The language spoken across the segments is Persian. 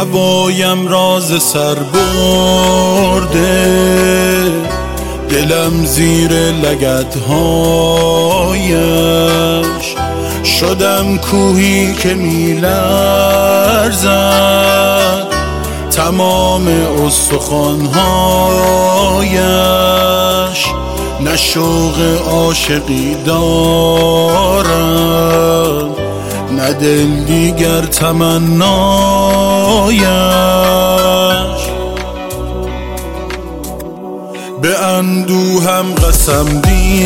هوایم راز سر برده، دلم زیر لگدهایش شدم کوهی که میلرزد، تمام استخوانهایش نه شوق عاشقی دارم نه دل دیگر تمنایش. به اندوهم قسم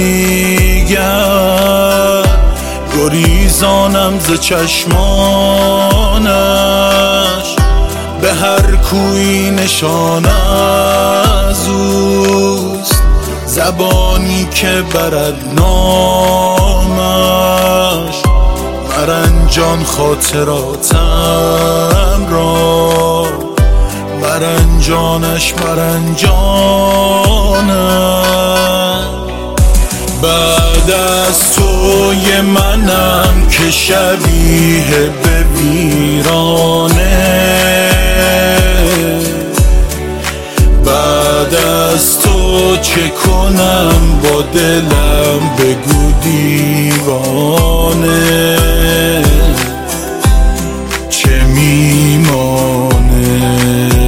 دیگر گریزانم ز چشمانش، به هر کوی نشان از اوست، زبانی که برد نامش. مرنجان خاطراتم را، مرنجانش مرنجانم. بعد از توی منم که شبیه به ویرانه، بعد از تو چه کنم با دلم بگو دیوانه، چه میمانه.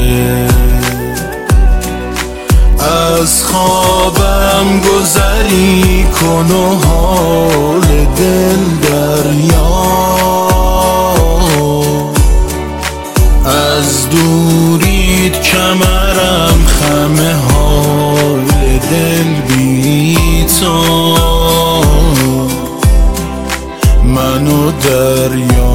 از خوابم گذری کن و حال دل دریا، از دورید کمرم خم حال دل بی تو، من و دریا.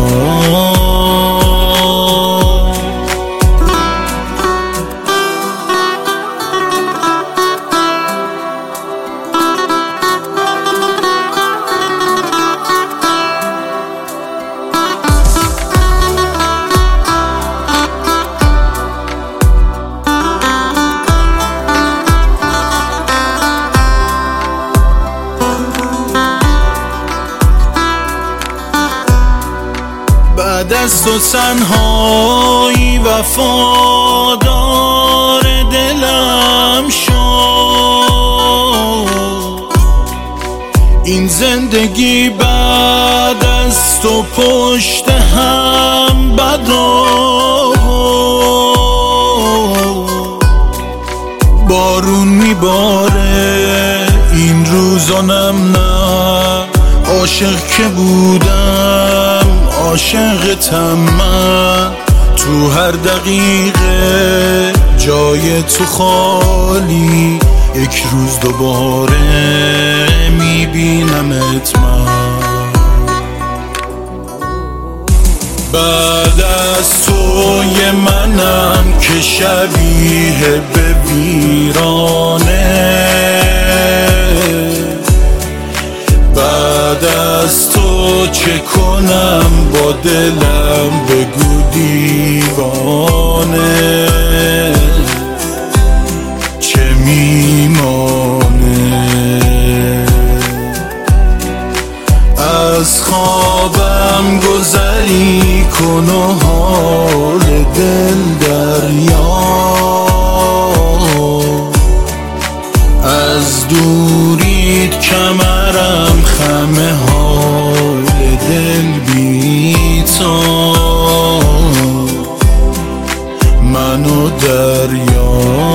بعد از تو تنهایی وفادار دلم شد، این زندگی بعد از تو پشت هم بدا. بارون میباره این روزانم نه، عاشق که بودم عاشقتم من. تو هر دقیقه جای تو خالی، یک روز دوباره میبینمت من. بعد از توی منم که شبیه به ویرانه، بعد از تو چه کنم با دلم بگو دیوانه، چه میمانه. از خوابم گذری کن و حال دل دریا، از دورید کمرم خم حال دل بی تو، من و دریا.